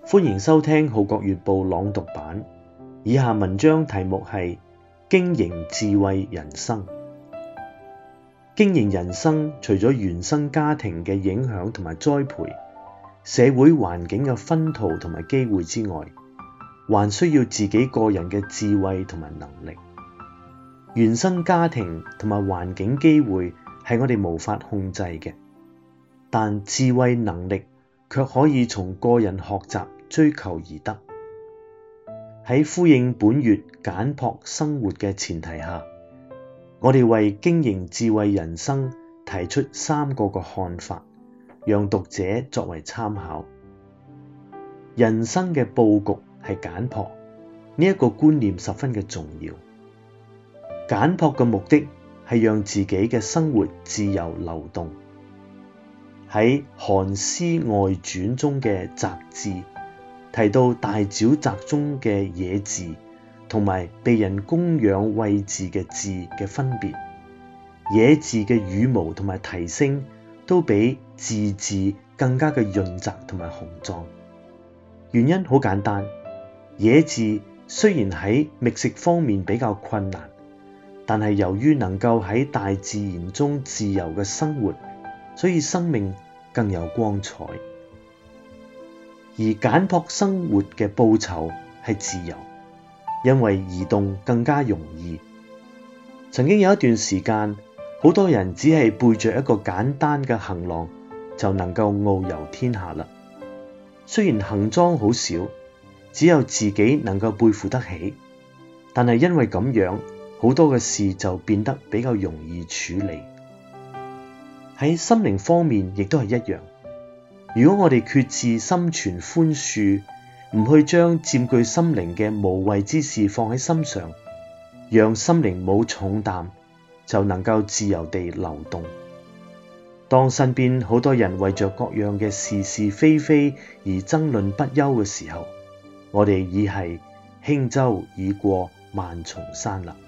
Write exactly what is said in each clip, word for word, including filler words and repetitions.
歡迎收聽《號角月報》朗讀版。以下文章題目係經營智慧人生。經營人生除咗原生家庭嘅影響同埋栽培，社會環境嘅薰陶同埋機會之外，還需要自己個人嘅智慧同埋能力。原生家庭同埋環境機會係我哋無法控制嘅，但智慧能力卻可以從個人學習追求而得。喺呼應本月簡樸生活嘅前提下，我哋為經營智慧人生提出三個個看法，讓讀者作為參考。人生嘅佈局係簡樸，呢一個觀念十分嘅重要。簡樸嘅目的係讓自己嘅生活自由流動。喺《韓詩外傳》中嘅澤字提到大沼澤中嘅野字同埋被人供養餵飼嘅字嘅分別。野字嘅羽毛同埋蹄聲都比雉字更加嘅潤澤同埋雄壯。原因好簡單，野字雖然喺覓食方面比較困難，但係由於能夠喺大自然中自由嘅生活，所以生命更有光彩。而簡樸生活嘅報酬係自由，因為移動更加容易。曾經有一段時間，好多人只係背着一個簡單嘅行囊就能夠遨遊天下啦。雖然行裝好少，只有自己能夠背負得起，但係因為咁樣，好多嘅事就變得比較容易處理。喺心靈方面亦都係一樣。如果我哋決志心存寬恕，唔去將佔據心靈嘅無謂之事放喺心上，讓心靈冇重擔，就能夠自由地流動。當身邊好多人為着各樣嘅是是非非而爭論不休嘅時候，我哋已係輕舟已過萬重山啦。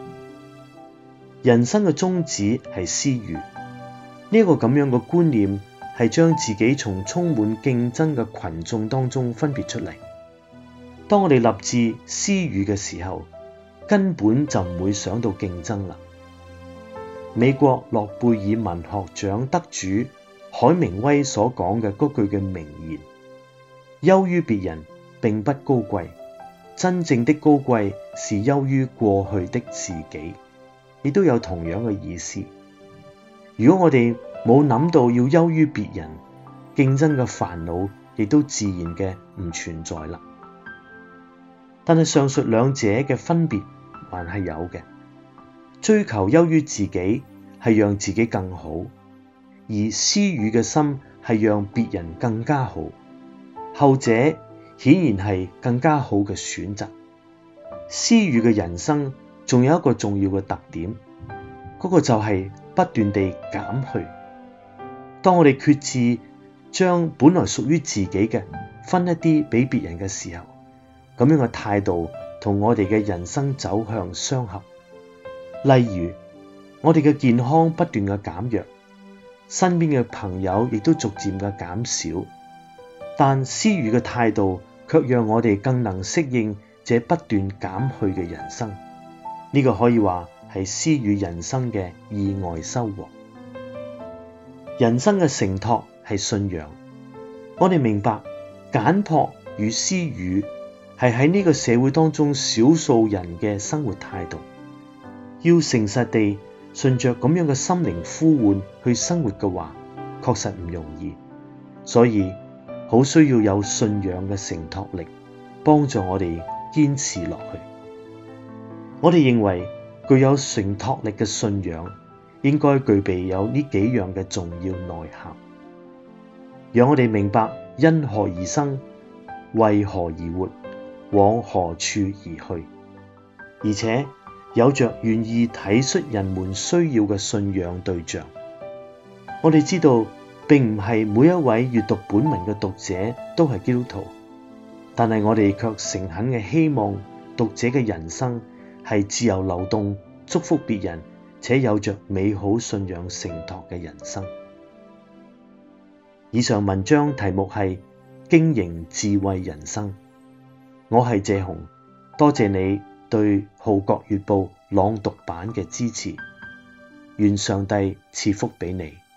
人生嘅宗旨係施予，呢一個咁樣嘅觀念係將自己從充滿競爭嘅群眾當中分別出嚟。當我哋立志施予嘅時候，根本就唔會想到競爭啦。美國諾貝爾文學獎得主海明威所講嘅嗰句嘅名言：優於別人並不高貴，真正的高貴是優於過去的自己，亦都有同樣嘅意思。如果我哋冇諗到要優於別人，競爭嘅煩惱亦都自然嘅唔存在啦。但係上述兩者嘅分別還係有嘅。追求優於自己係讓自己更好，而施予嘅心係讓別人更加好。後者顯然係更加好嘅選擇。施予嘅人生仲有一個重要嘅特點，嗰個就係不斷地減去。當我哋決志將本來屬於自己嘅分一啲俾別人嘅時候，咁樣嘅態度同我哋嘅人生走向相合。例如，我哋嘅健康不斷嘅減弱，身邊嘅朋友亦都逐漸嘅減少，但施予嘅態度卻讓我哋更能適應這不斷減去嘅人生。呢個可以話係施予人生嘅意外收穫。人生嘅承托係信仰。我哋明白簡樸與施予係喺呢個社會當中少數人嘅生活態度。要誠實地順着咁樣嘅心靈呼喚去生活嘅話，確實唔容易。所以好需要有信仰嘅承托力，幫助我哋堅持落去。我哋認為具有承托力嘅信仰應該具備有呢幾樣嘅重要內涵，讓我哋明白因何而生，為何而活，往何處而去，而且有着願意體恤人們需要嘅信仰對象。我哋知道並唔係每一位閱讀本文嘅讀者都係基督徒，但係我哋卻誠懇嘅希望讀者嘅人生係自由流動，祝福別人，且有着美好信仰承托嘅人生。以上文章題目係經營智慧人生。我係謝雄，多謝你對《號角月報》朗讀版嘅支持，願上帝賜福俾你。